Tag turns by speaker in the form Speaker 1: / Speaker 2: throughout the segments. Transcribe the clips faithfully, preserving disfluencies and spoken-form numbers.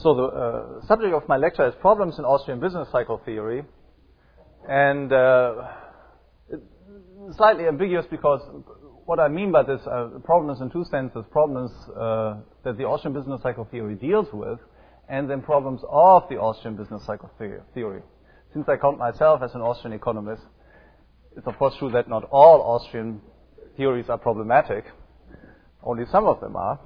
Speaker 1: So the uh, subject of my lecture is problems in Austrian business cycle theory, and uh, it's slightly ambiguous because what I mean by this uh, problems in two senses: problems uh, that the Austrian business cycle theory deals with, and then problems of the Austrian business cycle theory. Since I count myself as an Austrian economist, it's of course true that not all Austrian theories are problematic. Only some of them are.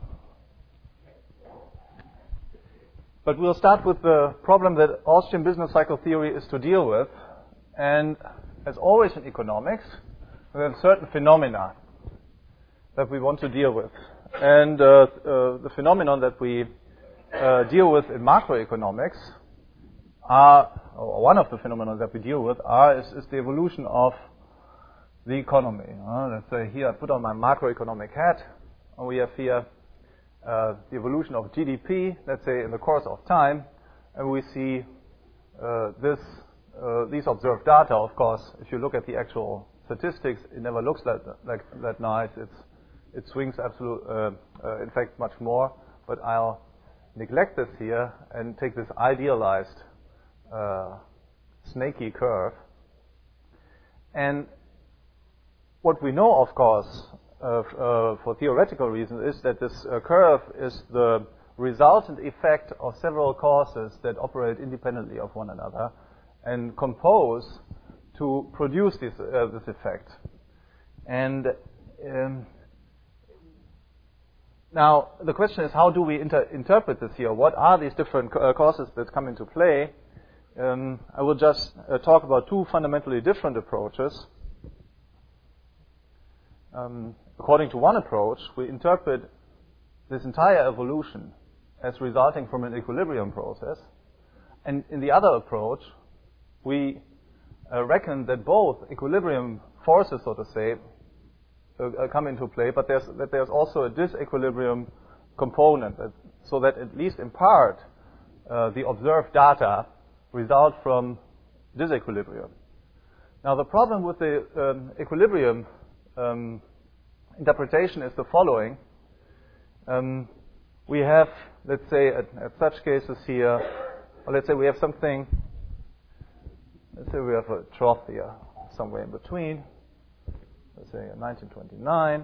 Speaker 1: But we'll start with the problem that Austrian business cycle theory is to deal with. And as always in economics, there are certain phenomena that we want to deal with. And uh, uh, the phenomenon that we uh, deal with in macroeconomics are, or one of the phenomena that we deal with are, is, is the evolution of the economy. Uh, let's say here I put on my macroeconomic hat, and we have here Uh, the evolution of G D P, let's say, in the course of time, and we see uh, this, uh, these observed data. Of course, if you look at the actual statistics, it never looks like like that nice. It's it swings absolute, uh, uh, in fact, much more. But I'll neglect this here and take this idealized uh, snaky curve. And what we know, of course, Uh, uh, for theoretical reasons, is that this uh, curve is the resultant effect of several causes that operate independently of one another and compose to produce this, uh, this effect. And um, now the question is, how do we inter- interpret this here? What are these different uh, causes that come into play? Um, I will just uh, talk about two fundamentally different approaches. Um, according to one approach, we interpret this entire evolution as resulting from an equilibrium process. And in the other approach, we uh, reckon that both equilibrium forces, so to say, uh, come into play, but there's, that there's also a disequilibrium component, that, so that at least in part, uh, the observed data result from disequilibrium. Now, the problem with the um, equilibrium Um, interpretation is the following. Um, we have, let's say, at, at such cases here, or let's say we have something, let's say we have a trough here, somewhere in between, let's say in nineteen twenty-nine,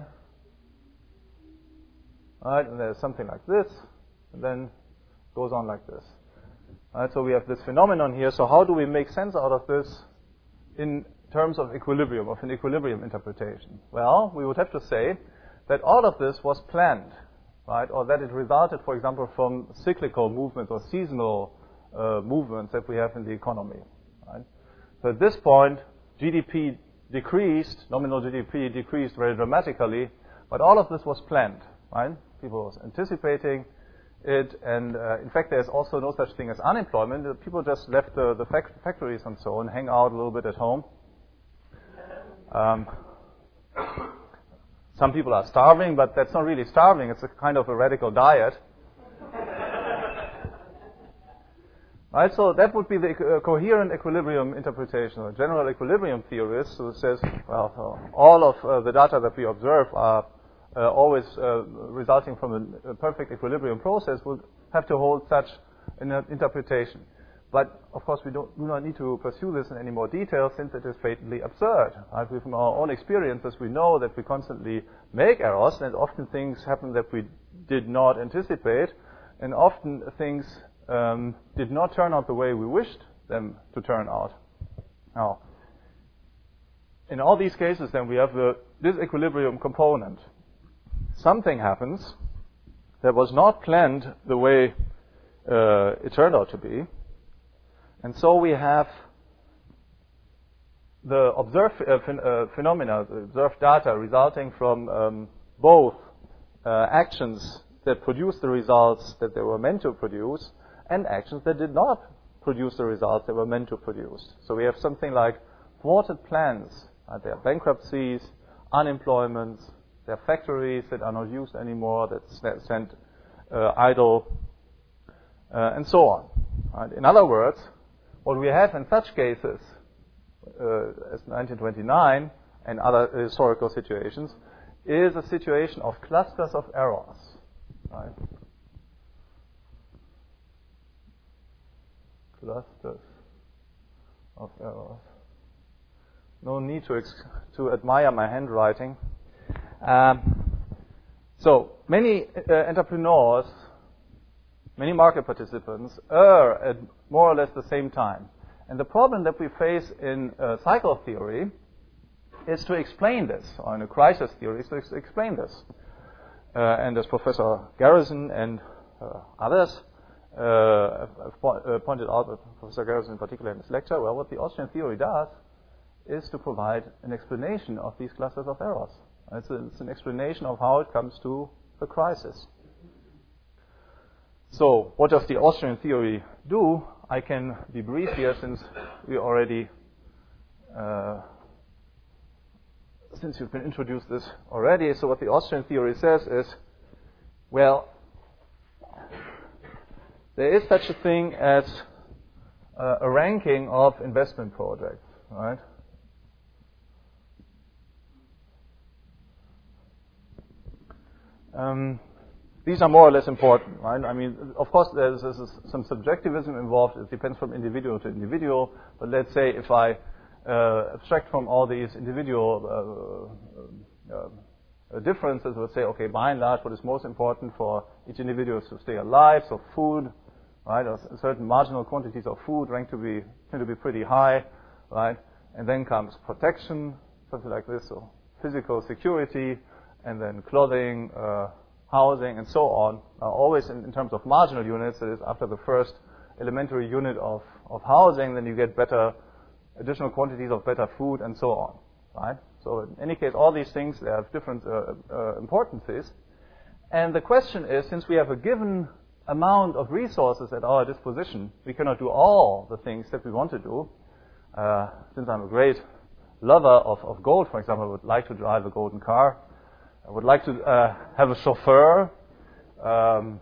Speaker 1: right, and there's something like this, and then it goes on like this. Right, so we have this phenomenon here, so how do we make sense out of this in terms of equilibrium, of an equilibrium interpretation? Well, we would have to say that all of this was planned, right? Or that it resulted, for example, from cyclical movements or seasonal uh, movements that we have in the economy, right? So at this point, G D P decreased, nominal G D P decreased very dramatically, but all of this was planned, right? People was anticipating it, and uh, in fact, there's also no such thing as unemployment. People just left the, the fact- factories and so on, hang out a little bit at home. Um, some people are starving, but that's not really starving. It's a kind of a radical diet. Right, so that would be the uh, coherent equilibrium interpretation. A general equilibrium theorist who says, well, uh, all of uh, the data that we observe are uh, always uh, resulting from a, a perfect equilibrium process would have to hold such an uh, interpretation. But, of course, we don't, do not need to pursue this in any more detail since it is patently absurd. Right? We, from our own experiences, we know that we constantly make errors, and often things happen that we did not anticipate, and often things um, did not turn out the way we wished them to turn out. Now, in all these cases, then, we have the disequilibrium component. Something happens that was not planned the way uh, it turned out to be. And so we have the observed uh, phen- uh, phenomena, the observed data resulting from um, both uh, actions that produce the results that they were meant to produce and actions that did not produce the results they were meant to produce. So we have something like thwarted plans. Uh, there are bankruptcies, unemployments, there are factories that are not used anymore, that sent uh, idle, uh, and so on. Right? In other words, what we have in such cases, uh, as nineteen twenty-nine and other historical situations, is a situation of clusters of errors. Right? clusters of errors. No need to ex- to admire my handwriting. Um, so many uh, entrepreneurs, many market participants err at more or less the same time. And the problem that we face in uh, cycle theory is to explain this, or in a crisis theory is to ex- explain this. Uh, and as Professor Garrison and uh, others uh, have po- uh, pointed out, uh, Professor Garrison in particular in his lecture, well, what the Austrian theory does is to provide an explanation of these clusters of errors. It's, a, it's an explanation of how it comes to the crisis. So, what does the Austrian theory do? I can be brief here since we already, uh, since you've been introduced this already. So, what the Austrian theory says is, well, there is such a thing as uh, a ranking of investment projects, right? Um, these are more or less important, right? I mean, of course, there's, there's some subjectivism involved. It depends from individual to individual. But let's say if I uh, abstract from all these individual uh, uh, differences, let's say, okay, by and large, what is most important for each individual is to stay alive, so food, right? Or certain marginal quantities of food rank to be tend to be pretty high, right? And then comes protection, something like this, so physical security, and then clothing, uh, housing, and so on, are always in, in terms of marginal units. That is, after the first elementary unit of, of housing, then you get better, additional quantities of better food, and so on, right? So in any case, all these things, they have different uh, uh, importances. And the question is, since we have a given amount of resources at our disposition, we cannot do all the things that we want to do. Uh, since I'm a great lover of, of gold, for example, I would like to drive a golden car. I would like to uh, have a chauffeur, um,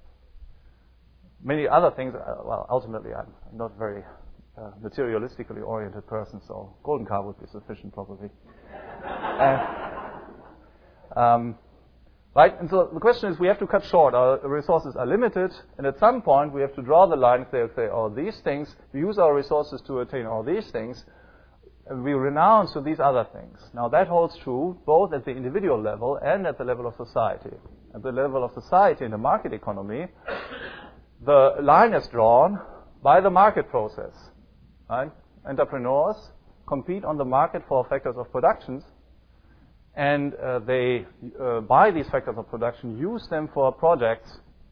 Speaker 1: many other things. Uh, well, ultimately, I'm not a very uh, materialistically oriented person, so golden car would be sufficient, probably. uh, um, right, and so the question is, we have to cut short. Our resources are limited, and at some point, we have to draw the line and say, okay, all these things, we use our resources to attain all these things, and we renounce to these other things. Now that holds true both at the individual level and at the level of society. At the level of society in the market economy, the line is drawn by the market process. Right? Entrepreneurs compete on the market for factors of production, and uh, they uh, buy these factors of production, use them for projects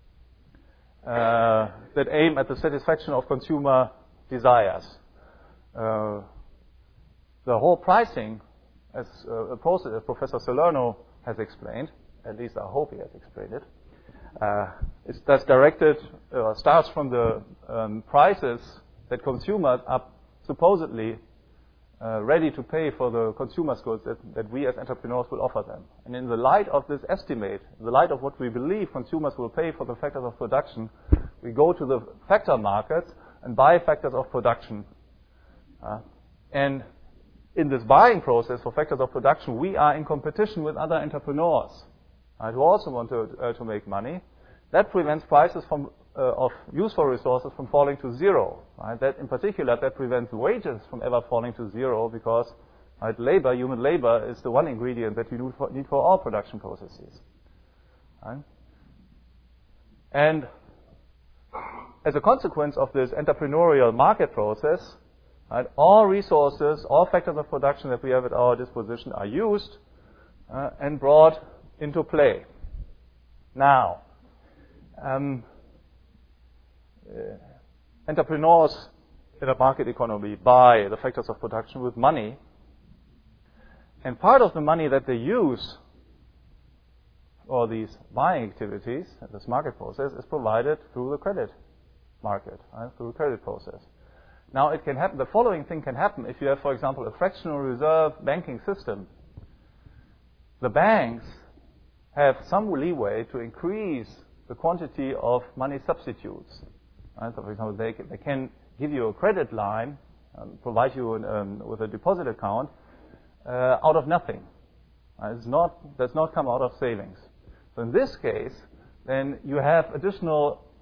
Speaker 1: uh, that aim at the satisfaction of consumer desires. Uh, The whole pricing, as uh, a process, as Professor Salerno has explained, at least I hope he has explained it, uh, it's, that's directed, uh, starts from the um, prices that consumers are supposedly uh, ready to pay for the consumer's goods that, that we as entrepreneurs will offer them. And in the light of this estimate, in the light of what we believe consumers will pay for the factors of production, we go to the factor markets and buy factors of production. Uh, and in this buying process for factors of production, we are in competition with other entrepreneurs, right, who also want to, uh, to make money. That prevents prices from, uh, of useful resources from falling to zero. Right? That, in particular, that prevents wages from ever falling to zero because right, labor, human labor, is the one ingredient that you need for, need for all production processes. Right? And as a consequence of this entrepreneurial market process, right, all resources, all factors of production that we have at our disposition are used uh, and brought into play. Now, um, uh, entrepreneurs in a market economy buy the factors of production with money, and part of the money that they use for these buying activities, this market process, is provided through the credit market, right, through the credit process. Now, it can happen. The following thing can happen if you have, for example, a fractional reserve banking system. The banks have some leeway to increase the quantity of money substitutes. Right? So, for example, they, they can give you a credit line, um, provide you an, um, with a deposit account uh, out of nothing. Right? It's not does not come out of savings. So, in this case, then you have additional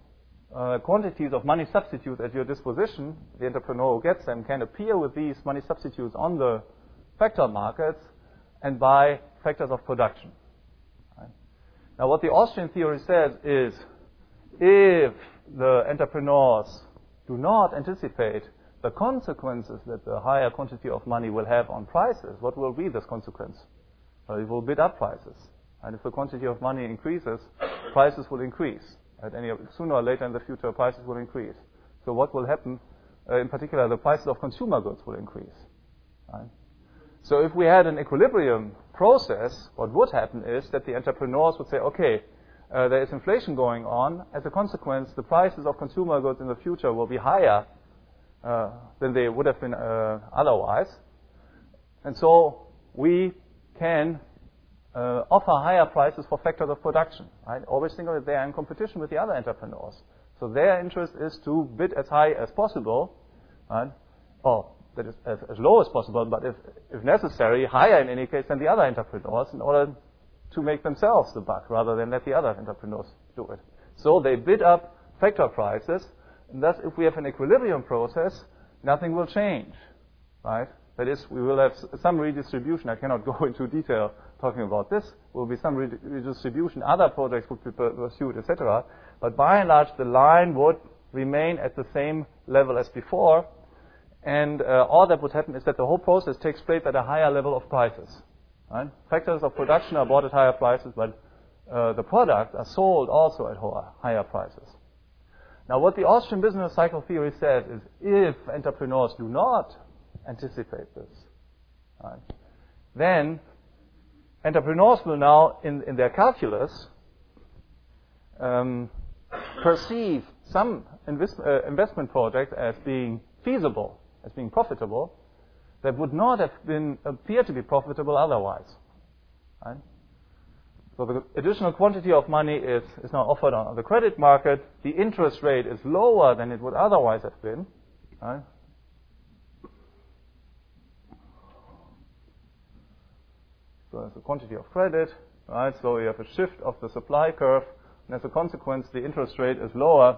Speaker 1: uh, quantities of money substitutes at your disposition, the entrepreneur who gets them can appear with these money substitutes on the factor markets and buy factors of production. Right? Now, what the Austrian theory says is, if the entrepreneurs do not anticipate the consequences that the higher quantity of money will have on prices, what will be this consequence? Well, it will bid up prices. And if the quantity of money increases, prices will increase. At any, sooner or later in the future, prices will increase. So what will happen? Uh, in particular, the prices of consumer goods will increase. Right? So if we had an equilibrium process, what would happen is that the entrepreneurs would say, okay, uh, there is inflation going on. As a consequence, the prices of consumer goods in the future will be higher uh, than they would have been uh, otherwise. And so we can uh, offer higher prices for factors of production. Right? Always think of it, they are in competition with the other entrepreneurs. So their interest is to bid as high as possible, right? Or that is as, as low as possible, but if, if necessary, higher in any case than the other entrepreneurs in order to make themselves the buck rather than let the other entrepreneurs do it. So they bid up factor prices, and thus if we have an equilibrium process, nothing will change, right? That is, we will have some redistribution. I cannot go into detail talking about this. There will be some redistribution. Other projects would be pursued, et cetera. But by and large, the line would remain at the same level as before. And uh, all that would happen is that the whole process takes place at a higher level of prices. Right? Factors of production are bought at higher prices, but uh, the products are sold also at higher prices. Now, what the Austrian business cycle theory says is, if entrepreneurs do not anticipate this, right, then entrepreneurs will now, in, in their calculus, um, perceive some invest, uh, investment projects as being feasible, as being profitable, that would not have been appear to be profitable otherwise. Right? So the additional quantity of money is, is now offered on the credit market. The interest rate is lower than it would otherwise have been. Right? So there's a quantity of credit, right? So you have a shift of the supply curve, and as a consequence, the interest rate is lower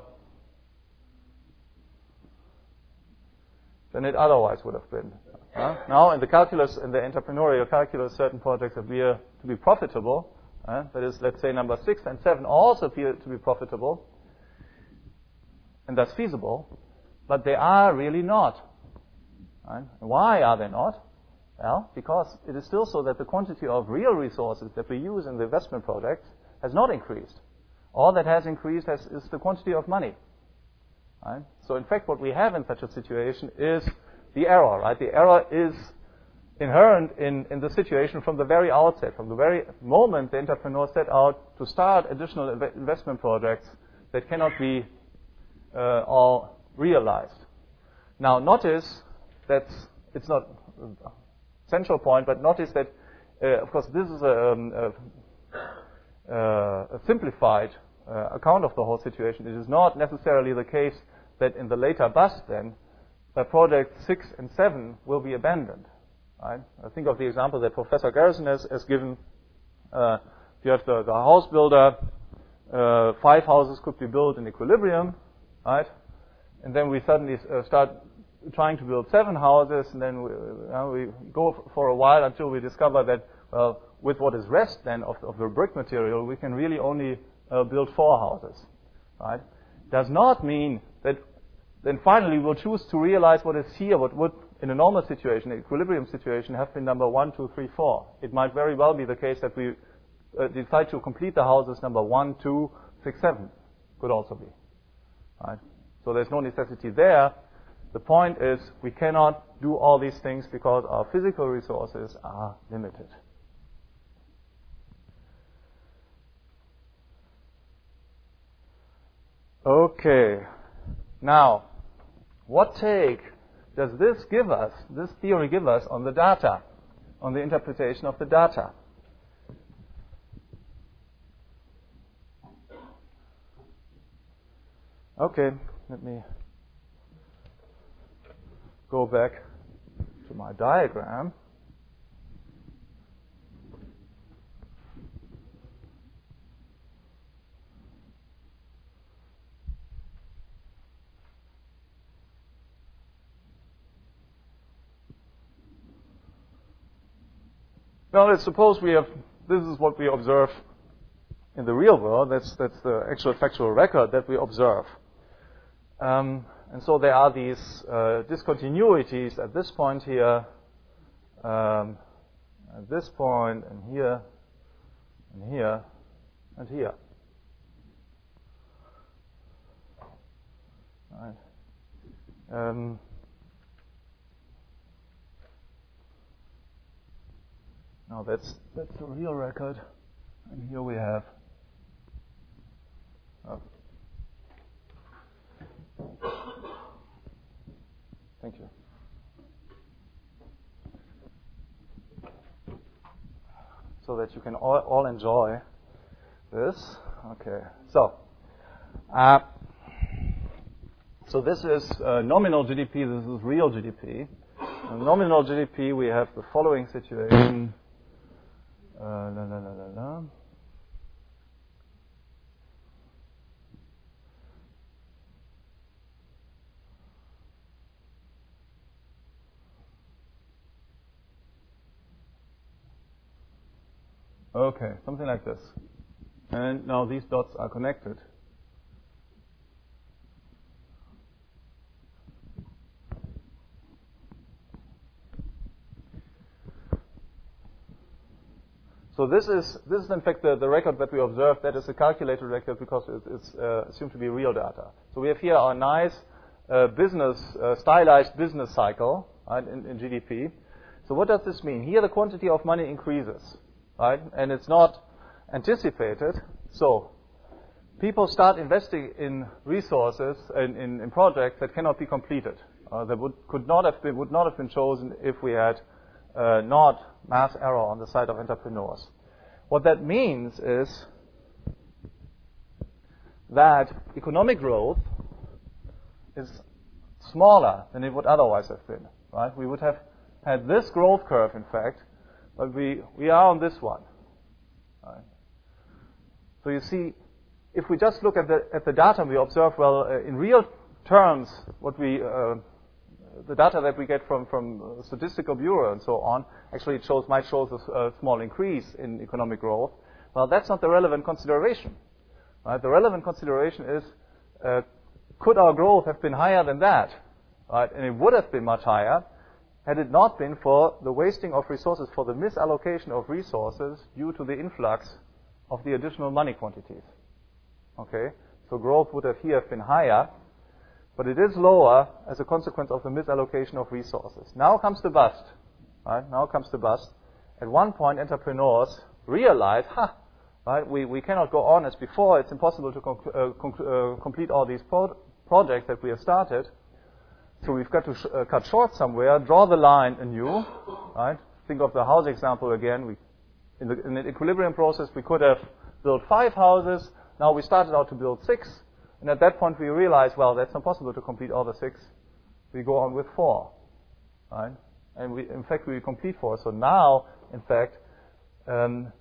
Speaker 1: than it otherwise would have been. Uh, now, in the calculus, in the entrepreneurial calculus, certain projects appear to be profitable. Uh, that is, let's say number six and seven also appear to be profitable, and thus feasible, but they are really not. Right? Why are they not? Well, because it is still so that the quantity of real resources that we use in the investment projects has not increased. All that has increased has, is the quantity of money. Right? So, in fact, what we have in such a situation is the error. Right? The error is inherent in, in the situation from the very outset, from the very moment the entrepreneur set out to start additional inv- investment projects that cannot be uh, all realized. Now, notice that it's not a central point, but notice that, uh, of course, this is a, um, a, a simplified uh, account of the whole situation. It is not necessarily the case that in the later bust, then, uh, projects six and seven will be abandoned. Right? I think of the example that Professor Garrison has, has given. Uh, you have the, the house builder, uh, five houses could be built in equilibrium, right? And then we suddenly uh, start trying to build seven houses, and then we, uh, we go f- for a while until we discover that, well, with what is rest then of, of the brick material, we can really only uh, build four houses, right? Does not mean that then finally we'll choose to realize what is here, what would, in a normal situation, an equilibrium situation, have been number one, two, three, four. It might very well be the case that we uh, decide to complete the houses number one, two, six, seven. Could also be. Right? So there's no necessity there. The point is we cannot do all these things because our physical resources are limited. Okay. Now, what take does this give us, this theory give us on the data, on the interpretation of the data? Okay, let me go back to my diagram. Well, let's suppose we have, this is what we observe in the real world. That's, that's the actual factual record that we observe. Um, and so there are these uh, discontinuities at this point here, um, at this point, and here, and here, and here. Right. Um, now that's that's the real record, and here we have. Oh. Thank you. So that you can all, all enjoy this. Okay. So. Uh, So this is uh, nominal G D P, this is real G D P. In nominal G D P, we have the following situation. Uh, la, la, la, la, la. Okay, something like this. And now these dots are connected. So this is this is in fact the, the record that we observed. That is a calculated record because it, it's uh, assumed to be real data. So we have here our nice uh, business uh, stylized business cycle, right, in, in G D P. So what does this mean? Here the quantity of money increases, right, and it's not anticipated. So people start investing in resources in, in, in projects that cannot be completed. Uh, that would could not have been would not have been chosen if we had uh, not mass error on the side of entrepreneurs. What that means is that economic growth is smaller than it would otherwise have been, right? We would have had this growth curve, in fact, but we, we are on this one, right? So you see, if we just look at the, at the data, we observe, well, uh, in real terms, what we, uh, the data that we get from, from Statistical Bureau and so on, actually it shows, might show a, a small increase in economic growth. Well, that's not the relevant consideration, right? The relevant consideration is, uh, could our growth have been higher than that, right? And it would have been much higher had it not been for the wasting of resources, for the misallocation of resources due to the influx of the additional money quantities. Okay? So growth would have here have been higher, but it is lower as a consequence of the misallocation of resources. Now comes the bust. Right? Now comes the bust. At one point, entrepreneurs realize, ha, right, we, we cannot go on as before. It's impossible to conc- uh, conc- uh, complete all these pro- projects that we have started. So we've got to sh- uh, cut short somewhere, draw the line anew. Right? Think of the house example again. We, in, the, in the equilibrium process, we could have built five houses. Now we started out to build six. And at that point, we realize, well, that's impossible to complete all the six. We go on with four, right? And we, in fact, we complete four. So now, in fact, um,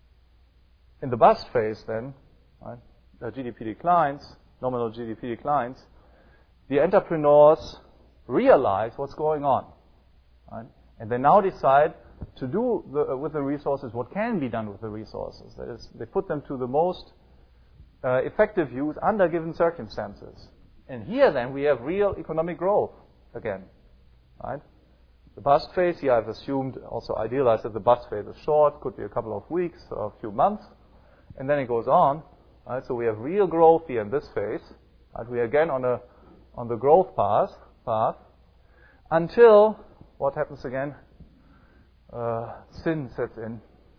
Speaker 1: in the bust phase, then, right, the G D P declines, nominal G D P declines. The entrepreneurs realize what's going on, right? And they now decide to do the, uh, with the resources what can be done with the resources. That is, they put them to the most Uh, effective use under given circumstances. And here then we have real economic growth again, right? The bust phase, here I've assumed, also idealized that the bust phase is short, could be a couple of weeks or a few months, and then it goes on, right? So we have real growth here in this phase, right? We are again on a on the growth path, path until, what happens again? Uh, sin sets in.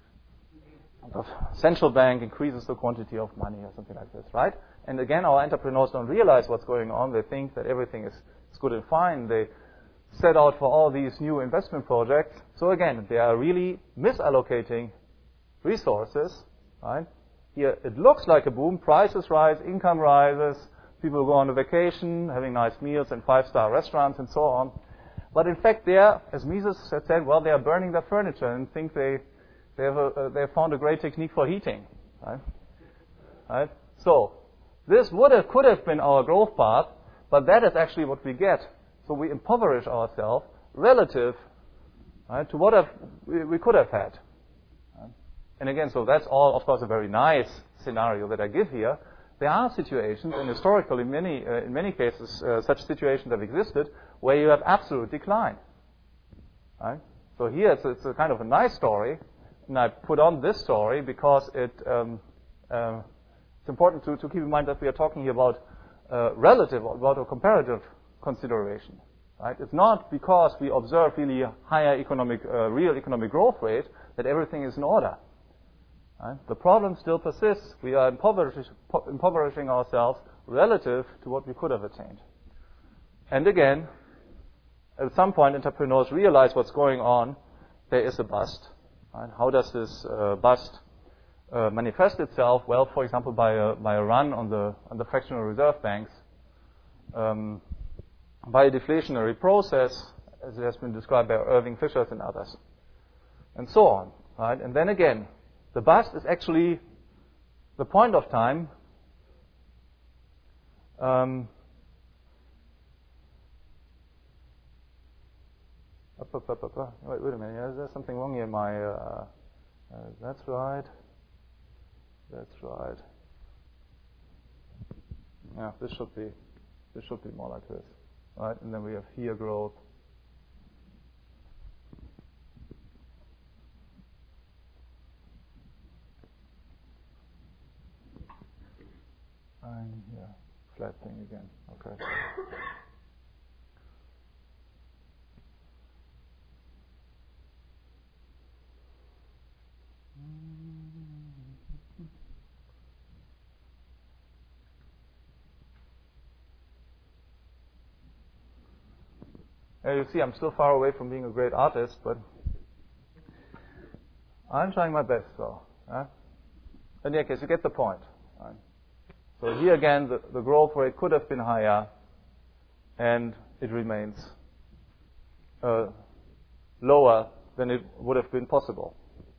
Speaker 1: The central bank increases the quantity of money or something like this, right? And again, our entrepreneurs don't realize what's going on. They think that everything is, is good and fine. They set out for all these new investment projects. So again, they are really misallocating resources, right? Here, it looks like a boom. Prices rise, income rises, people go on a vacation, having nice meals in five-star restaurants and so on. But in fact, they are, as Mises had said, well, they are burning their furniture and think they They have, a, uh, they have found a great technique for heating, right? Right? So this would have, could have been our growth path, but that is actually what we get. So we impoverish ourselves relative, right, to what have, we, we could have had. and again, so that's all, of course, a very nice scenario that I give here. There are situations, and historically, in many, uh, in many cases, uh, such situations have existed, where you have absolute decline. Right? So here it's, it's a kind of a nice story, and I put on this story because it, um, uh, it's important to, to keep in mind that we are talking here about uh, relative, about a comparative consideration. Right? It's not because we observe really a higher economic, uh, real economic growth rate that everything is in order. Right? The problem still persists. We are impoverish, impoverishing ourselves relative to what we could have attained. And again, at some point, entrepreneurs realize what's going on. There is a bust. Right? How does this uh, bust uh, manifest itself? Well, for example, by a, by a run on the on the fractional reserve banks, um, by a deflationary process, as it has been described by Irving Fisher and others, and so on. Right? And then again, the bust is actually the point of time um, up, up, up, up, up. Wait, wait a minute. Is there something wrong here? My uh, uh, that's right. That's right. Yeah, this should be this should be more like this, right? And then we have here growth. And yeah, flat thing again. Okay. Yeah, you see, I'm still far away from being a great artist, but I'm trying my best, though. Huh? In any case, you get the point. Right? So here again, the, the growth rate could have been higher, and it remains uh, lower than it would have been possible.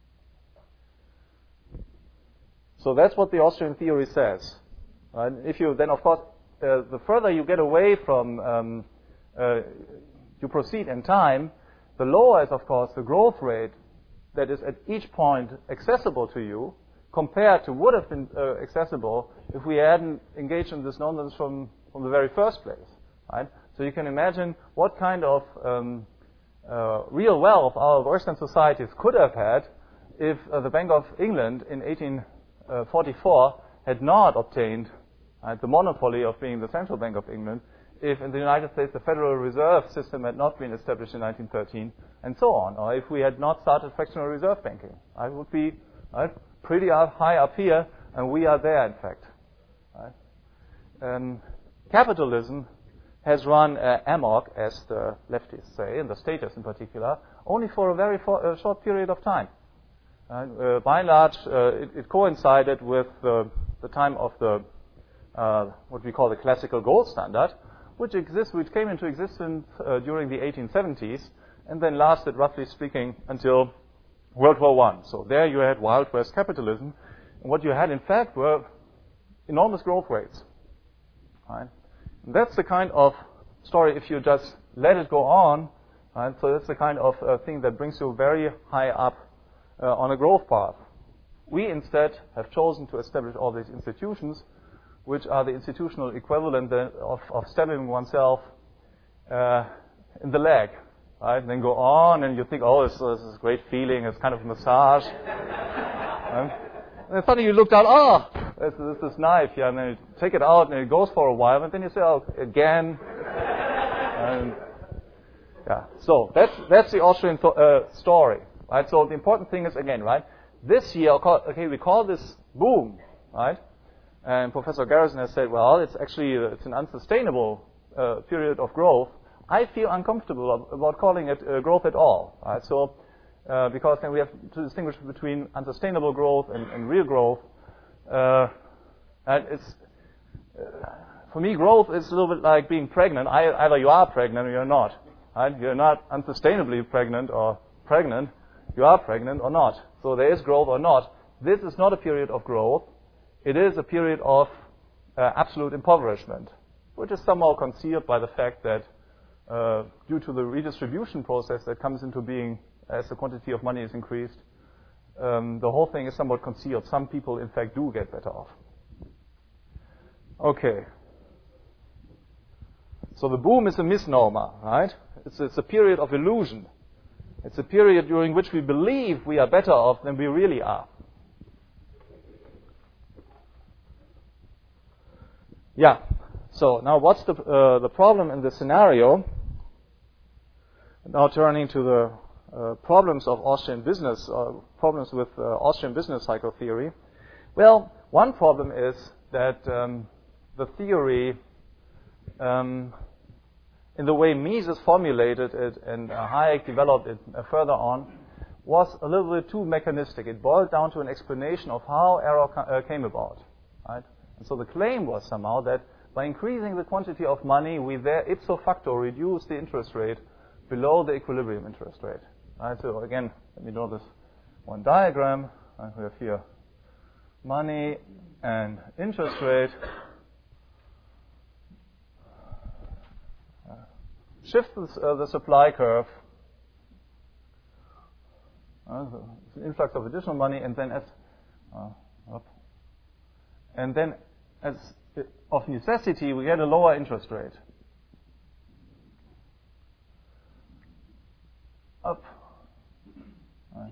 Speaker 1: So that's what the Austrian theory says. Right? If you then, of course, uh, the further you get away from, um, uh, you proceed in time, the lower is, of course, the growth rate that is at each point accessible to you, compared to would have been uh, accessible if we hadn't engaged in this nonsense from, from the very first place. Right? So you can imagine what kind of um, uh, real wealth our Western societies could have had if uh, the Bank of England in eighteen forty-four had not obtained uh, the monopoly of being the central bank of England, if in the United States the Federal Reserve System had not been established in nineteen thirteen, and so on, or if we had not started fractional reserve banking. I would be right, pretty up, high up here, and we are there, in fact. Right? Um, capitalism has run uh, amok, as the leftists say, and the statists in particular, only for a very for, uh, short period of time. Uh, by and large, uh, it, it coincided with uh, the time of the uh, what we call the classical gold standard, which exists, which came into existence uh, during the eighteen seventies, and then lasted, roughly speaking, until World War One. So there you had Wild West capitalism, and what you had, in fact, were enormous growth rates. Right? And that's the kind of story. If you just let it go on, right? So that's the kind of uh, thing that brings you very high up Uh, on a growth path. We instead have chosen to establish all these institutions, which are the institutional equivalent of, of stabbing oneself uh, in the leg, right? And then go on, and you think, oh, this, this is a great feeling, it's kind of a massage. um, and then suddenly you look down, oh, there's, there's this knife here, and then you take it out, and it goes for a while, and then you say, oh, again. and, yeah. So that's that's the Austrian th- uh, story. Right, so the important thing is, again, right, this year, okay, we call this boom, right? And Professor Garrison has said, well, it's actually, it's an unsustainable uh, period of growth. I feel uncomfortable about calling it uh, growth at all, right? So, uh, because then we have to distinguish between unsustainable growth and, and real growth. Uh, and it's, uh, for me, growth is a little bit like being pregnant. I, either you are pregnant or you're not, right? You're not unsustainably pregnant or pregnant. You are pregnant or not. So there is growth or not. This is not a period of growth. It is a period of uh, absolute impoverishment, which is somehow concealed by the fact that uh, due to the redistribution process that comes into being as the quantity of money is increased, um, the whole thing is somewhat concealed. Some people, in fact, do get better off. Okay. So the boom is a misnomer, right? It's, it's a period of illusion. It's a period during which we believe we are better off than we really are. Yeah. So now what's the, uh, the problem in this scenario? Now turning to the uh, problems of Austrian business, uh, problems with uh, Austrian business cycle theory. Well, one problem is that um, the theory, um, in the way Mises formulated it and uh, Hayek developed it uh, further on, was a little bit too mechanistic. It boiled down to an explanation of how error ca- uh, came about. Right? And so the claim was somehow that by increasing the quantity of money, we there ipso facto reduce the interest rate below the equilibrium interest rate. Right? So again, let me draw this one diagram. Right? We have here money and interest rate. Uh, shift this, uh, the supply curve. Uh, the influx of additional money, and then as uh, up. and then as of necessity, we get a lower interest rate. Up. Right.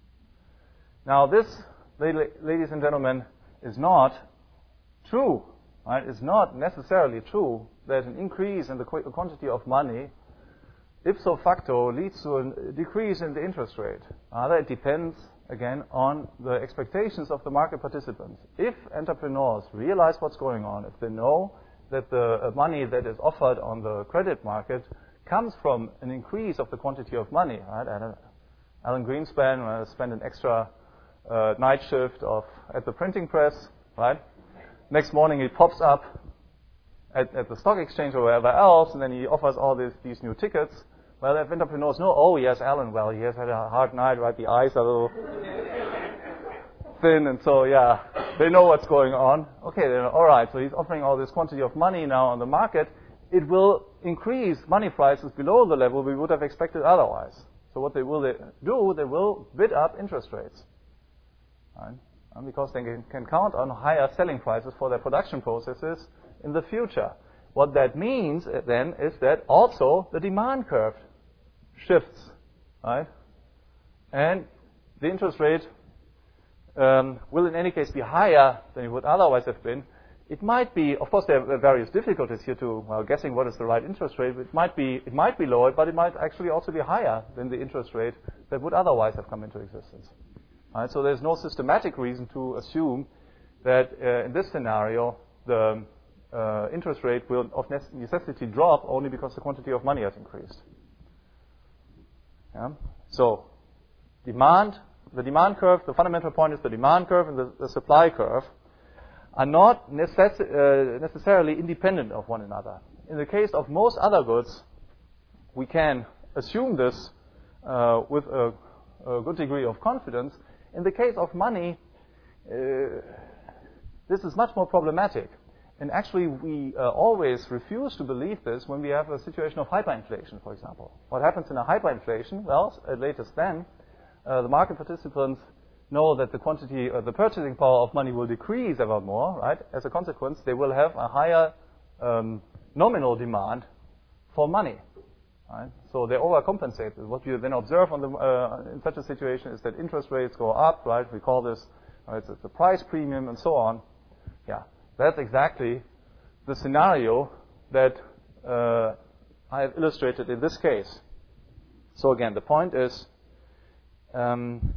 Speaker 1: Now this, ladies and gentlemen, is not true. Right? It's not necessarily true that an increase in the qu- quantity of money ipso facto leads to a decrease in the interest rate. Rather, it depends, again, on the expectations of the market participants. If entrepreneurs realize what's going on, if they know that the money that is offered on the credit market comes from an increase of the quantity of money, right? And Alan Greenspan uh, spent an extra uh, night shift of at the printing press, right? Next morning he pops up at, at the stock exchange or wherever else, and then he offers all these, these new tickets. Well, if entrepreneurs know, oh yes, Alan, well, he has had a hard night, right? The eyes are a little thin, and so yeah, they know what's going on. Okay, then all right. So he's offering all this quantity of money now on the market. It will increase money prices below the level we would have expected otherwise. So what they will do, they will bid up interest rates, right? And because they can, can count on higher selling prices for their production processes in the future. What that means then is that also the demand curve shifts, right? And the interest rate um, will in any case be higher than it would otherwise have been. It might be, of course, there are various difficulties here to well, guessing what is the right interest rate. It might be, it might be lower, but it might actually also be higher than the interest rate that would otherwise have come into existence. Right? So there's no systematic reason to assume that uh, in this scenario the uh, interest rate will of necessity drop only because the quantity of money has increased. Yeah? So demand, the demand curve, the fundamental point is the demand curve and the, the supply curve are not necess- uh, necessarily independent of one another. In the case of most other goods, we can assume this uh, with a, a good degree of confidence. In the case of money, uh, this is much more problematic. And actually, we uh, always refuse to believe this when we have a situation of hyperinflation, for example. What happens in a hyperinflation? Well, at latest then, uh, the market participants know that the quantity, uh, the purchasing power of money will decrease ever more, right? As a consequence, they will have a higher um, nominal demand for money, right? So they overcompensate. What you then observe on the, uh, in such a situation is that interest rates go up, right? We call this, uh, it's, it's a price premium and so on. Yeah, that's exactly the scenario that uh, I have illustrated in this case. So again, the point is, um,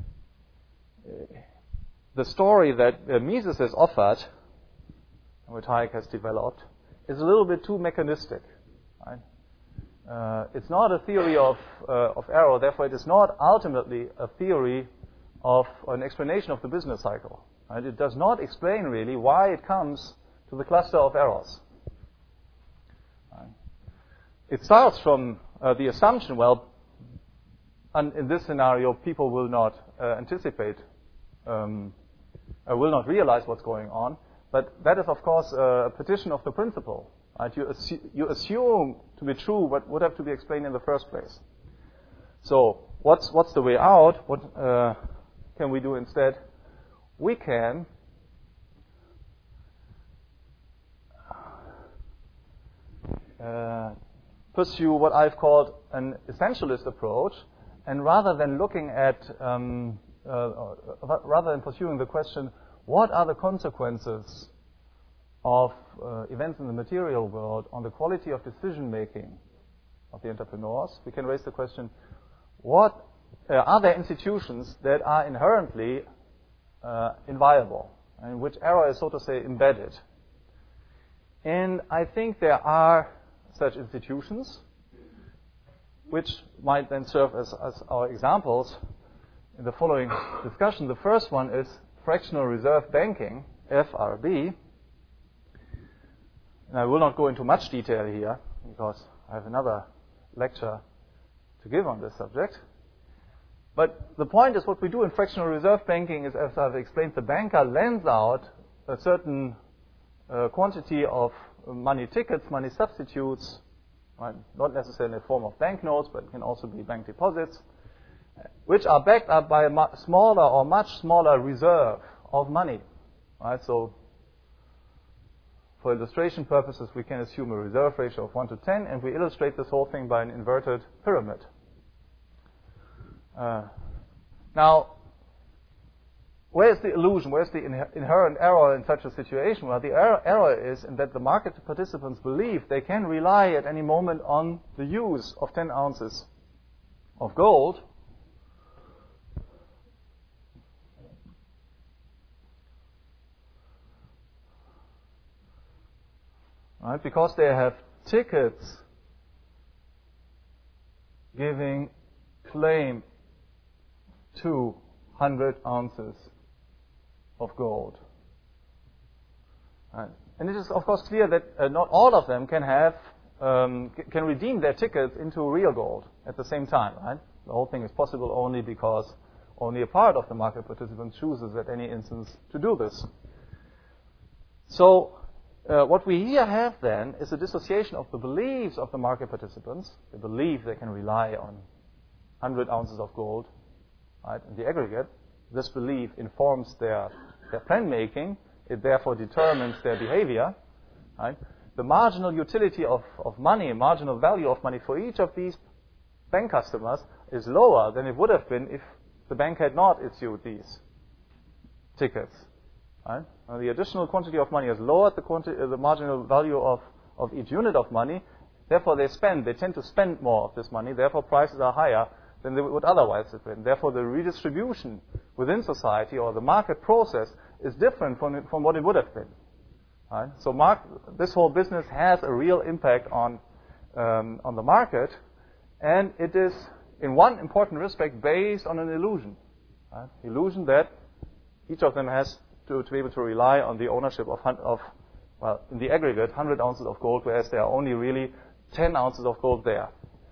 Speaker 1: the story that uh, Mises has offered, which Hayek has developed, is a little bit too mechanistic. Right? Uh, it's not a theory of uh, of error, therefore it is not ultimately a theory of an explanation of the business cycle. Right? It does not explain really why it comes to the cluster of errors. Right? It starts from uh, the assumption, well, and in this scenario, people will not uh, anticipate Um, uh, will not realize what's going on, but that is, of course, uh, a petition of the principle. Right? You, assu- you assume to be true what would have to be explained in the first place. So, what's what's the way out? What uh, can we do instead? We can uh, pursue what I've called an essentialist approach, and rather than looking at, um, uh, rather than pursuing the question, what are the consequences of uh, events in the material world on the quality of decision making of the entrepreneurs, we can raise the question, what uh, are there institutions that are inherently uh, inviolable, and in which error is, so to say, embedded? And I think there are such institutions which might then serve as, as our examples in the following discussion. The first one is fractional reserve banking, F R B. And I will not go into much detail here because I have another lecture to give on this subject. But the point is, what we do in fractional reserve banking is, as I've explained, the banker lends out a certain uh, quantity of money tickets, money substitutes, right? Not necessarily in the form of banknotes, but it can also be bank deposits, which are backed up by a mu- smaller or much smaller reserve of money. Right? So, for illustration purposes, we can assume a reserve ratio of one to ten, and we illustrate this whole thing by an inverted pyramid. Uh, now, where's the illusion? Where's the in- inherent error in such a situation? Well, the er- error is in that the market participants believe they can rely at any moment on the use of ten ounces of gold right, because they have tickets giving claim to one hundred ounces of gold. Right. And it is, of course, clear that uh, not all of them can have um, c- can redeem their tickets into real gold at the same time. Right? The whole thing is possible only because only a part of the market participants chooses at any instance to do this. So, uh, what we here have then is a dissociation of the beliefs of the market participants. They believe they can rely on one hundred ounces of gold, right, in the aggregate. This belief informs their, their plan making. It therefore determines their behavior. Right? The marginal utility of, of money, marginal value of money for each of these bank customers is lower than it would have been if the bank had not issued these tickets. Right? Now, the additional quantity of money has lowered the, quanti- uh, the marginal value of, of each unit of money. Therefore, they spend. They tend to spend more of this money. Therefore, prices are higher than they would otherwise have been. Therefore, the redistribution within society or the market process is different from, from what it would have been. Right? So, mark, this whole business has a real impact on um, on the market, and it is, in one important respect, based on an illusion. Right? Illusion that each of them has to, to be able to rely on the ownership of, of, well, in the aggregate, one hundred ounces of gold, whereas there are only really ten ounces of gold there.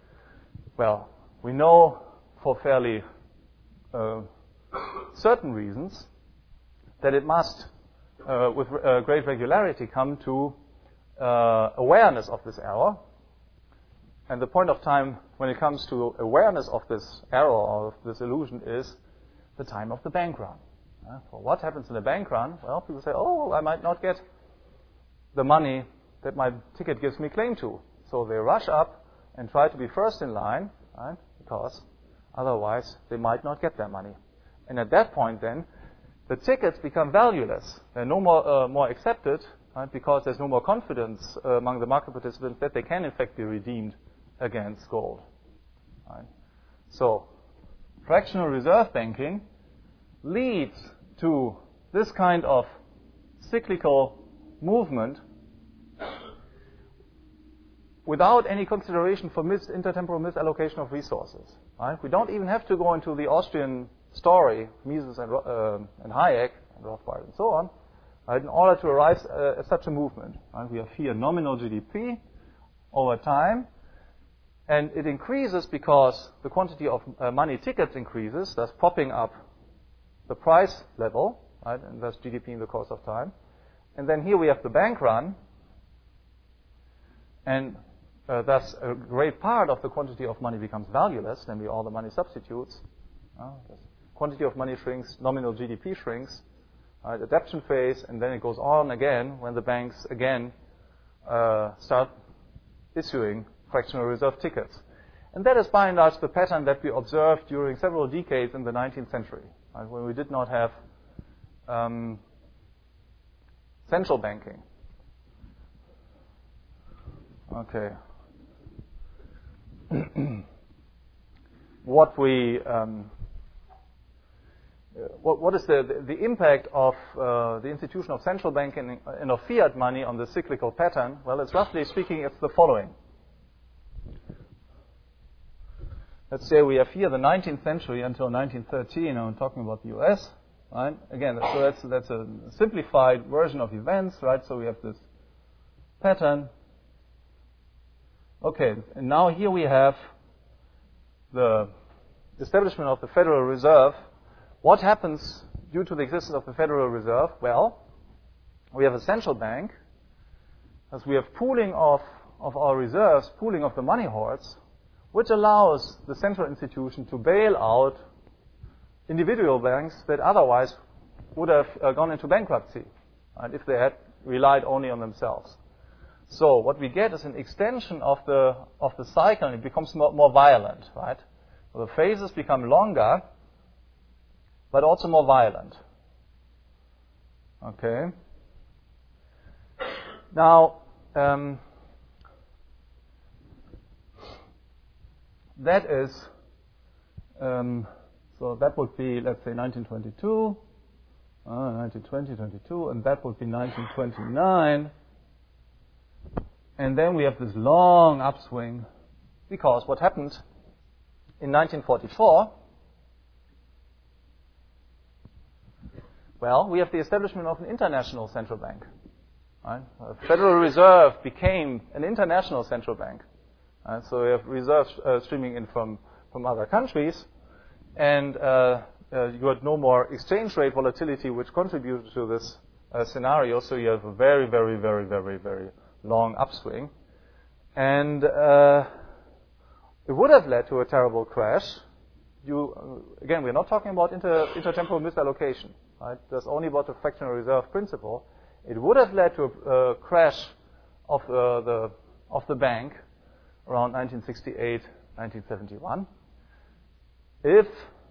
Speaker 1: Well, we know for fairly uh, certain reasons that it must, uh, with uh, great regularity, come to uh, awareness of this error. And the point of time when it comes to awareness of this error or of this illusion is the time of the bank run. Uh, for what happens in a bank run? Well, people say, oh, I might not get the money that my ticket gives me claim to. So they rush up and try to be first in line, right? Because otherwise they might not get their money. And at that point then, the tickets become valueless. They're no more, uh, more accepted, right? Because there's no more confidence uh, among the market participants that they can in fact be redeemed against gold. Right? So, fractional reserve banking leads to this kind of cyclical movement without any consideration for mis- intertemporal misallocation of resources. Right? We don't even have to go into the Austrian story, Mises and, uh, and Hayek and Rothbard and so on, right, in order to arrive uh, at such a movement. Right? We have here nominal G D P over time, and it increases because the quantity of uh, money tickets increases, thus propping up the price level, right, and thus G D P in the course of time. And then here we have the bank run, and uh, thus a great part of the quantity of money becomes valueless, namely all the money substitutes. Uh, quantity of money shrinks, nominal G D P shrinks, right, adaptation phase, and then it goes on again when the banks again uh, start issuing fractional reserve tickets. And that is by and large the pattern that we observed during several decades in the nineteenth century, right, when we did not have um, central banking. Okay. what we um, what, what is the, the, the impact of uh, the institution of central banking and of fiat money on the cyclical pattern? Well, it's roughly speaking, it's the following. Let's say we have here the nineteenth century until nineteen thirteen. I'm talking about the U S. Right? Again, so that's that's a simplified version of events, right? So we have this pattern. Okay, and now here we have the establishment of the Federal Reserve. What happens due to the existence of the Federal Reserve? Well, we have a central bank, as we have pooling of, of our reserves, pooling of the money hoards, which allows the central institution to bail out individual banks that otherwise would have uh, gone into bankruptcy, right, if they had relied only on themselves. So what we get is an extension of the of the cycle, and it becomes more, more violent, right? The phases become longer, but also more violent. Okay. Now, um, that is, um, so that would be, let's say, nineteen twenty-two, uh, nineteen twenty, twenty-two, and that would be nineteen twenty-nine. And then we have this long upswing, because what happened in nineteen forty-four, well, we have the establishment of an international central bank. Right? The Federal Reserve became an international central bank. Right? So we have reserves uh, streaming in from, from other countries, and uh, uh, you had no more exchange rate volatility, which contributed to this uh, scenario. So you have a very, very, very, very, very long upswing. And uh, it would have led to a terrible crash. You, uh, again, we're not talking about inter, intertemporal misallocation. Right? That's only about the fractional reserve principle. It would have led to a uh, crash of uh, the of the bank around nineteen sixty-eight, nineteen seventy-one, if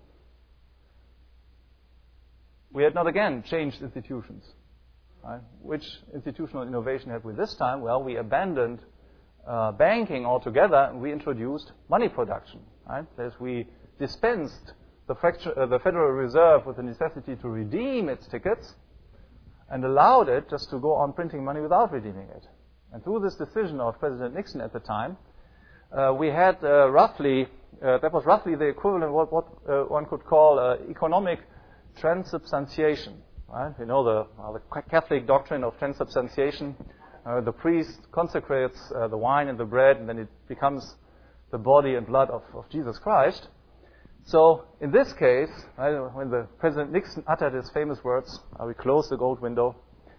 Speaker 1: we had not again changed institutions. Right? Which institutional innovation had we this time? Well, we abandoned uh, banking altogether, and we introduced money production. Right? That is, we dispensed the, fracture, uh, the Federal Reserve with the necessity to redeem its tickets, and allowed it just to go on printing money without redeeming it. And through this decision of President Nixon at the time, uh, we had uh, roughly, uh, that was roughly the equivalent of what, what uh, one could call uh, economic transubstantiation. Right? You know the, uh, the Catholic doctrine of transubstantiation. Uh, the priest consecrates uh, the wine and the bread, and then it becomes the body and blood of, of Jesus Christ. So in this case, right, when the President Nixon uttered his famous words, uh, "We close the gold window,"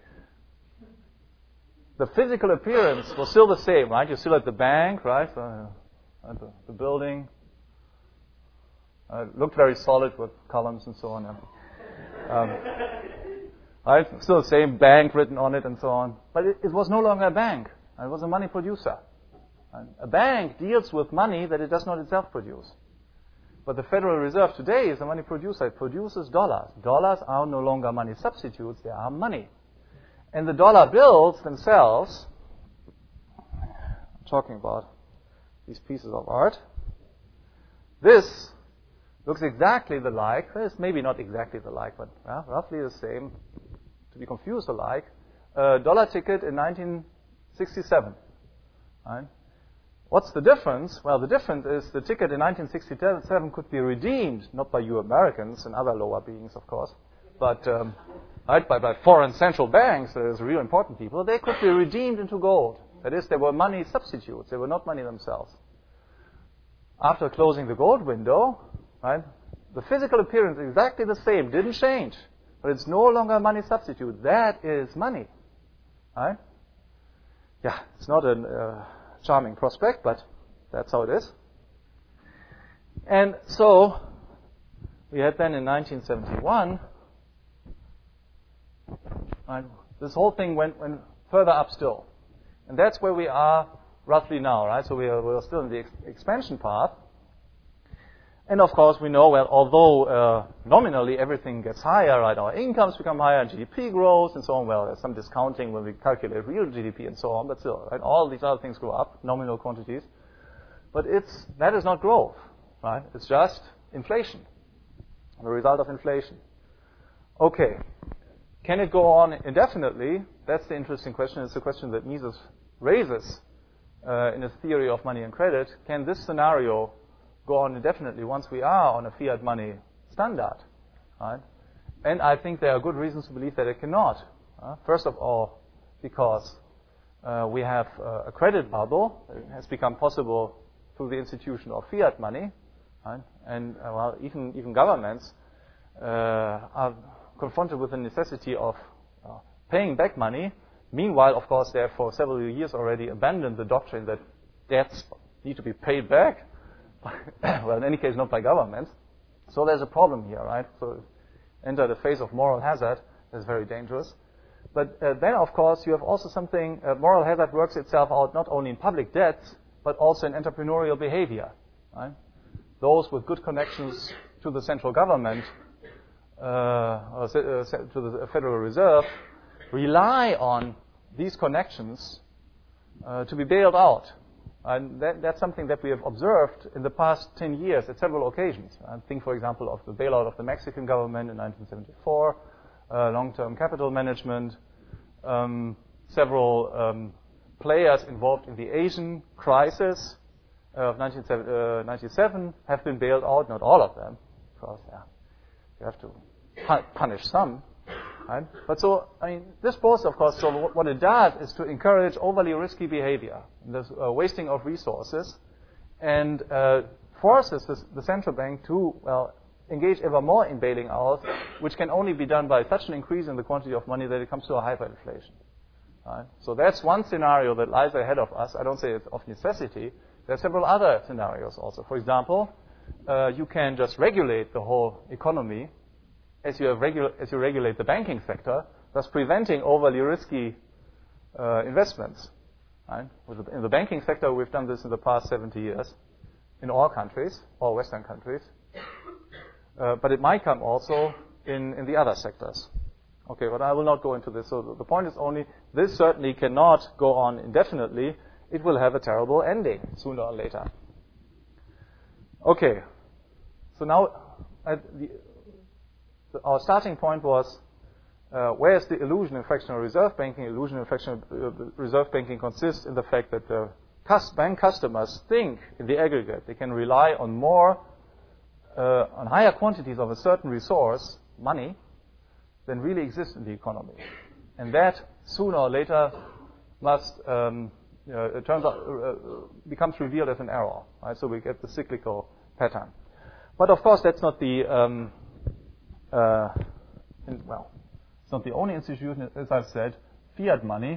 Speaker 1: the physical appearance was still the same, right? You still had the bank, right? Uh, and the, the building uh, looked very solid with columns and so on. Um, right? Still the same bank written on it and so on. But it, it was no longer a bank. It was a money producer. Right? A bank deals with money that it does not itself produce. But the Federal Reserve today is a money producer. It produces dollars. Dollars are no longer money substitutes. They are money. And the dollar bills themselves, I'm talking about these pieces of art, this looks exactly the like, it's maybe not exactly the like, but uh, roughly the same, to be confused alike, a dollar ticket in nineteen sixty-seven. Right? What's the difference? Well, the difference is the ticket in nineteen sixty-seven could be redeemed, not by you Americans and other lower beings, of course, but um, right, by, by foreign central banks, those real important people. They could be redeemed into gold. That is, they were money substitutes. They were not money themselves. After closing the gold window, right, the physical appearance is exactly the same, didn't change, but it's no longer a money substitute. That is money. Right? Yeah, it's not a uh, charming prospect, but that's how it is. And so we had then in nineteen seventy-one, right, this whole thing went, went further up still. And that's where we are roughly now, right? So we are, we are still in the ex- expansion path. And of course, we know, well, although uh, nominally everything gets higher, right, our incomes become higher, G D P grows, and so on. Well, there's some discounting when we calculate real G D P and so on, but still, right, all these other things go up, nominal quantities. But it's that is not growth, right? It's just inflation, the result of inflation. Okay, can it go on indefinitely? That's the interesting question. It's a question that Mises raises uh, in his theory of money and credit. Can this scenario go on indefinitely once we are on a fiat money standard, right? And I think there are good reasons to believe that it cannot. Uh, first of all, because uh, we have uh, a credit bubble that has become possible through the institution of fiat money, right? And uh, well, even even governments uh, are confronted with the necessity of uh, paying back money. Meanwhile, of course, they have for several years already abandoned the doctrine that debts need to be paid back. Well, in any case, not by governments. So there's a problem here, right? So enter the phase of moral hazard. That's very dangerous. But uh, then, of course, you have also something, uh, moral hazard works itself out not only in public debts, but also in entrepreneurial behavior, right? Those with good connections to the central government, uh, or uh, to the Federal Reserve, rely on these connections uh, to be bailed out. And that, that's something that we have observed in the past ten years at several occasions. I think, for example, of the bailout of the Mexican government in nineteen seventy-four, uh, long-term capital management, um, several um, players involved in the Asian crisis of nineteen ninety-seven have been bailed out. Not all of them, because yeah, you have to pu- punish some. Right? But so, I mean, this both, of course, so what it does is to encourage overly risky behavior, this uh, wasting of resources, and uh, forces this, the central bank to, well, engage ever more in bailing out, which can only be done by such an increase in the quantity of money that it comes to a hyperinflation. Right? So that's one scenario that lies ahead of us. I don't say it's of necessity. There are several other scenarios also. For example, uh, you can just regulate the whole economy as you, have regu- as you regulate the banking sector, thus preventing overly risky uh, investments. Right? In the banking sector, we've done this in the past seventy years in all countries, all Western countries. Uh, but it might come also in, in the other sectors. Okay, but I will not go into this. So the, the point is only, this certainly cannot go on indefinitely. It will have a terrible ending sooner or later. Okay, so now at the, our starting point was, uh, where is the illusion in fractional reserve banking? Illusion in fractional uh, reserve banking consists in the fact that the bank customers think, in the aggregate, they can rely on more, uh, on higher quantities of a certain resource, money, than really exists in the economy. And that, sooner or later, must, um, you know, it turns out, uh, becomes revealed as an error. Right? So we get the cyclical pattern. But of course, that's not the... Um, Uh, and, well, it's not the only institution, as I've said. Fiat money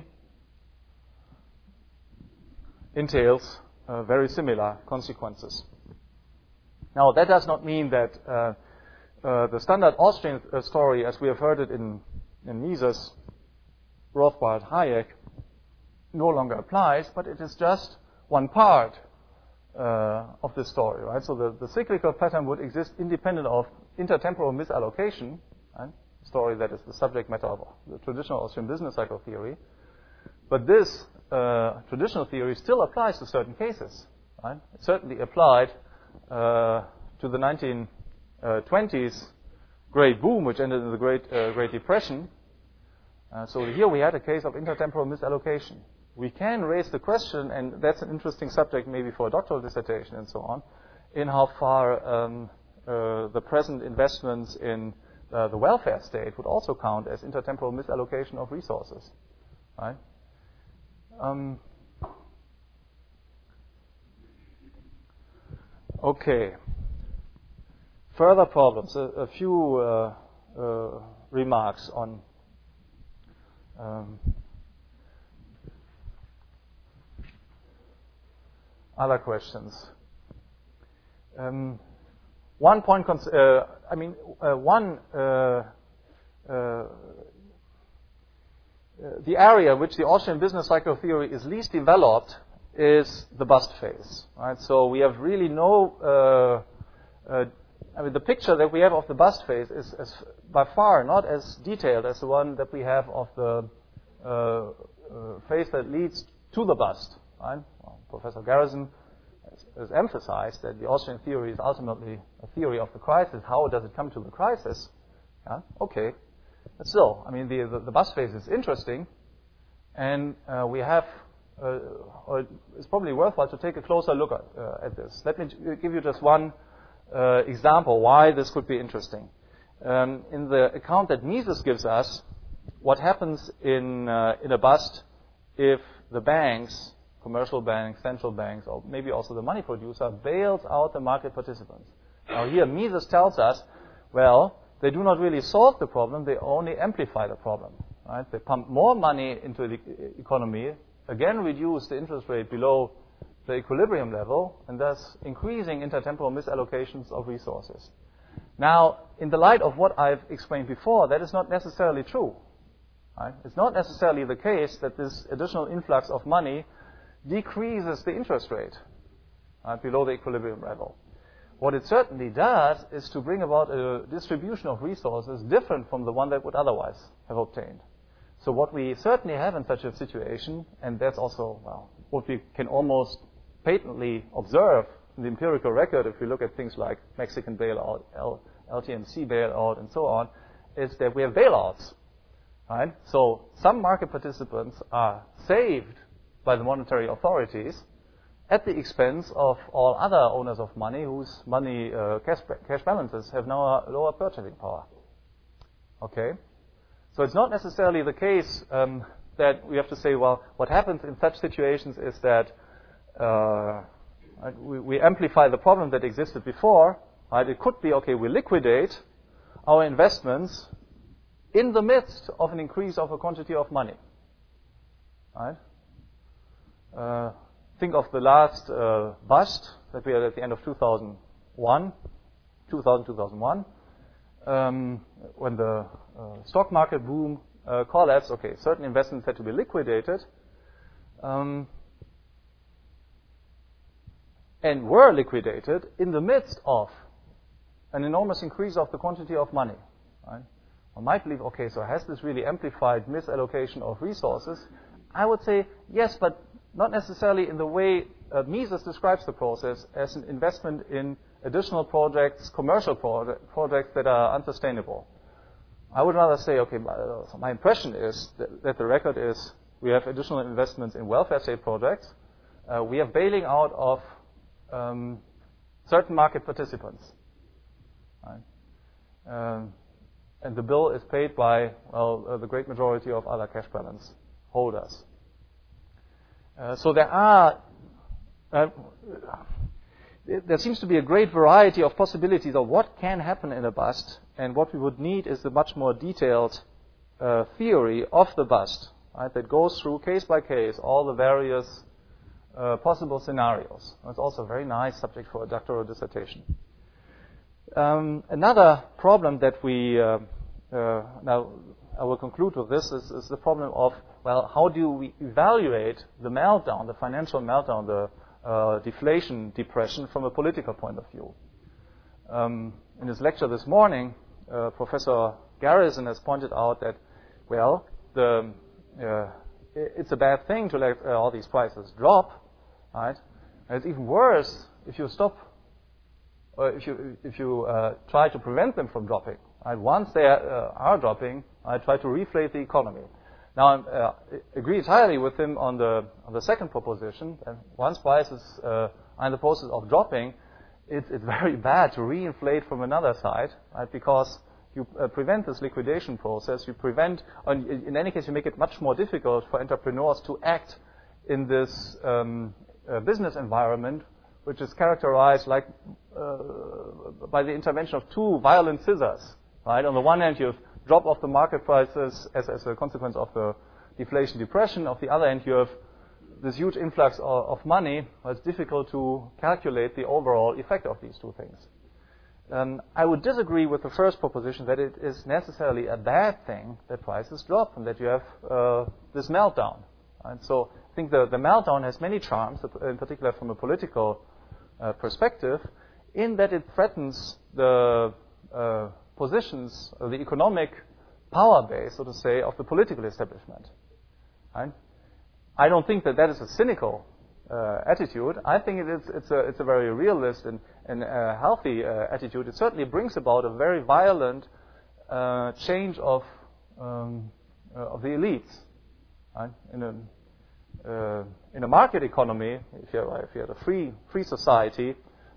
Speaker 1: entails uh, very similar consequences. Now, that does not mean that uh, uh, the standard Austrian uh, story, as we have heard it in, in Mises, Rothbard, Hayek, no longer applies, but it is just one part uh, of this story, right? So the, the cyclical pattern would exist independent of intertemporal misallocation, right? Story that is the subject matter of the traditional Austrian business cycle theory. But this uh, traditional theory still applies to certain cases, right? It certainly applied uh, to the nineteen twenties great boom, which ended in the Great uh, Great Depression. Uh, so here we had a case of intertemporal misallocation. We can raise the question, and that's an interesting subject maybe for a doctoral dissertation and so on, in how far um, uh, the present investments in uh, the welfare state would also count as intertemporal misallocation of resources, right? Um, okay. Further problems. A, a few uh, uh, remarks on um, other questions. Um, one point cons- uh, I mean, uh, one, uh, uh, the area in which the Austrian business cycle theory is least developed is the bust phase, right? So we have really no, uh, uh, I mean, the picture that we have of the bust phase is, is by far not as detailed as the one that we have of the uh, uh, phase that leads to the bust, right? Well, Professor Garrison has, has emphasized that the Austrian theory is ultimately a theory of the crisis. How does it come to the crisis? Yeah, okay. But still, I mean, the, the, the bust phase is interesting, and uh, we have, uh, or it's probably worthwhile to take a closer look at, uh, at this. Let me give you just one uh, example why this could be interesting. Um, in the account that Mises gives us, what happens in uh, in a bust if the banks, commercial banks, central banks, or maybe also the money producer, bails out the market participants. Now here, Mises tells us, well, they do not really solve the problem, they only amplify the problem. Right? They pump more money into the economy, again reduce the interest rate below the equilibrium level, and thus increasing intertemporal misallocations of resources. Now, in the light of what I've explained before, that is not necessarily true. Right? It's not necessarily the case that this additional influx of money decreases the interest rate right, below the equilibrium level. What it certainly does is to bring about a distribution of resources different from the one that would otherwise have obtained. So what we certainly have in such a situation, and that's also well, what we can almost patently observe in the empirical record if we look at things like Mexican bailout, L T M C bailout, and so on, is that we have bailouts. Right? So some market participants are saved by the monetary authorities at the expense of all other owners of money whose money uh, cash, cash balances have now a lower purchasing power. Okay? So it's not necessarily the case um, that we have to say, well, what happens in such situations is that uh, we, we amplify the problem that existed before. Right? It could be, okay, we liquidate our investments in the midst of an increase of a quantity of money. Right? Uh, Think of the last uh, bust that we had at the end of two thousand one, two thousand, two thousand one, um, when the uh, stock market boom uh, collapsed. Okay, certain investments had to be liquidated, um, and were liquidated in the midst of an enormous increase of the quantity of money. Right? One might believe, okay, so has this really amplified misallocation of resources? I would say yes, but not necessarily in the way uh, Mises describes the process as an investment in additional projects, commercial pro- projects that are unsustainable. I would rather say, okay, my, uh, my impression is that, that the record is we have additional investments in welfare state projects. Uh, we have bailing out of um, certain market participants. Right? Um, and the bill is paid by, well, uh, the great majority of other cash balance holders. Uh, so there are, uh, there seems to be a great variety of possibilities of what can happen in a bust, and what we would need is a much more detailed uh, theory of the bust, right, that goes through case by case all the various uh, possible scenarios. It's also a very nice subject for a doctoral dissertation. Um, another problem that we, uh, uh, now I will conclude with this, is, is the problem of, well, how do we evaluate the meltdown, the financial meltdown, the uh, deflation, depression from a political point of view? Um, in his lecture this morning, uh, Professor Garrison has pointed out that, well, the, uh, it's a bad thing to let uh, all these prices drop, right? And it's even worse if you stop, or if you if you uh, try to prevent them from dropping. Right? Once they are, uh, are dropping, I try to reflate the economy. Now, I uh, agree entirely with him on the on the second proposition. That once prices uh, are in the process of dropping, it's, it's very bad to reinflate from another side, right? Because you uh, prevent this liquidation process. You prevent, in, in any case, you make it much more difficult for entrepreneurs to act in this um, uh, business environment, which is characterized like uh, by the intervention of two violent scissors. Right? On the one hand, you have drop of the market prices as, as a consequence of the deflation depression. On the other hand, you have this huge influx of, of money. It's difficult to calculate the overall effect of these two things. Um, I would disagree with the first proposition that it is necessarily a bad thing that prices drop and that you have uh, this meltdown. And so I think the, the meltdown has many charms, in particular from a political uh, perspective, in that it threatens the uh, positions, or the economic power base, so to say, of the political establishment. Right? I don't think that that is a cynical uh, attitude. I think it is, it's, a, it's a very realist and, and uh, healthy uh, attitude. It certainly brings about a very violent uh, change of um, uh, of the elites. Right? In a uh, in a market economy, if you if you had a free free society,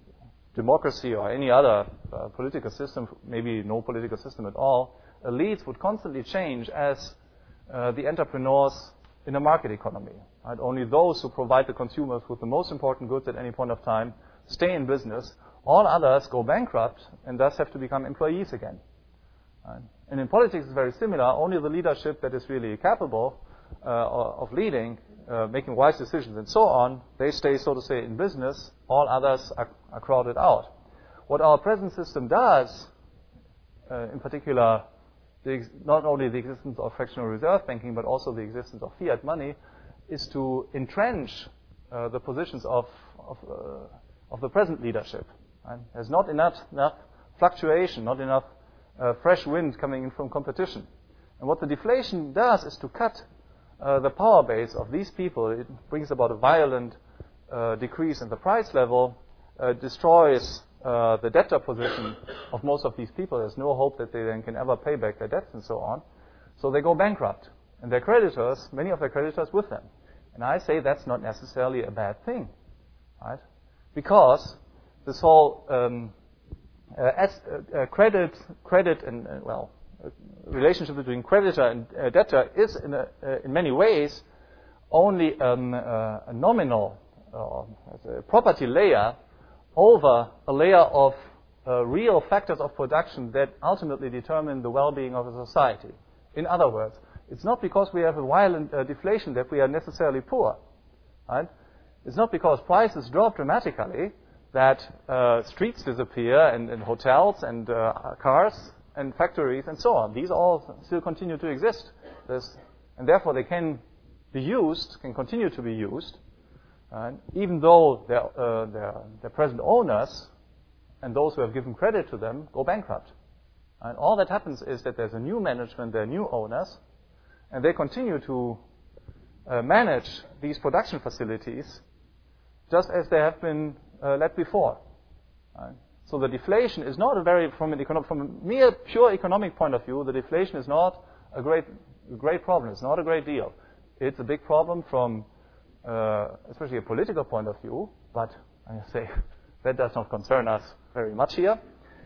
Speaker 1: democracy or any other uh, political system, maybe no political system at all, elites would constantly change as uh, the entrepreneurs in a market economy. Right? Only those who provide the consumers with the most important goods at any point of time stay in business. All others go bankrupt and thus have to become employees again. Right? And in politics it's very similar. Only the leadership that is really capable uh, of leading, uh, making wise decisions and so on, they stay, so to say, in business. All others are, are crowded out. What our present system does, uh, in particular, the ex- not only the existence of fractional reserve banking, but also the existence of fiat money, is to entrench uh, the positions of of, uh, of the present leadership. Right? There's not enough, enough fluctuation, not enough uh, fresh wind coming in from competition. And what the deflation does is to cut uh, the power base of these people. It brings about a violent uh, decrease in the price level, uh, destroys uh, the debtor position of most of these people. There's no hope that they then can ever pay back their debts and so on. So they go bankrupt. And their creditors, many of their creditors with them. And I say that's not necessarily a bad thing. Right? Because this whole um, uh, as, uh, uh, credit, credit and, uh, well, uh, relationship between creditor and uh, debtor is in, a, uh, in many ways only um, uh, a nominal uh, a property layer over a layer of uh, real factors of production that ultimately determine the well-being of a society. In other words, it's not because we have a violent uh, deflation that we are necessarily poor. Right? It's not because prices drop dramatically that uh, streets disappear and, and hotels and uh, cars and factories and so on. These all still continue to exist. There's, and therefore they can be used, can continue to be used, right? Even though their, uh, their, their present owners and those who have given credit to them go bankrupt. And all that happens is that there's a new management, there are new owners, and they continue to uh, manage these production facilities just as they have been uh, led before. Right? So the deflation is not a very, from an econo- from a mere pure economic point of view, the deflation is not a great, great problem. It's not a great deal. It's a big problem from, uh, especially a political point of view. But I say that does not concern us very much here.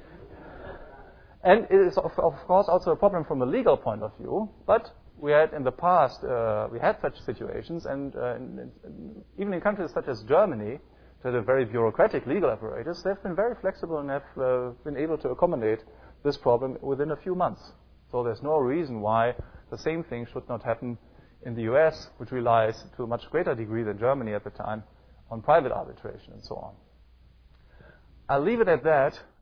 Speaker 1: And it is, of, of course, also a problem from a legal point of view. But we had in the past, uh, we had such situations, and uh, in, in, even in countries such as Germany, that are very bureaucratic legal apparatus, they've been very flexible and have uh, been able to accommodate this problem within a few months. So there's no reason why the same thing should not happen in the U S, which relies to a much greater degree than Germany at the time on private arbitration and so on. I'll leave it at that.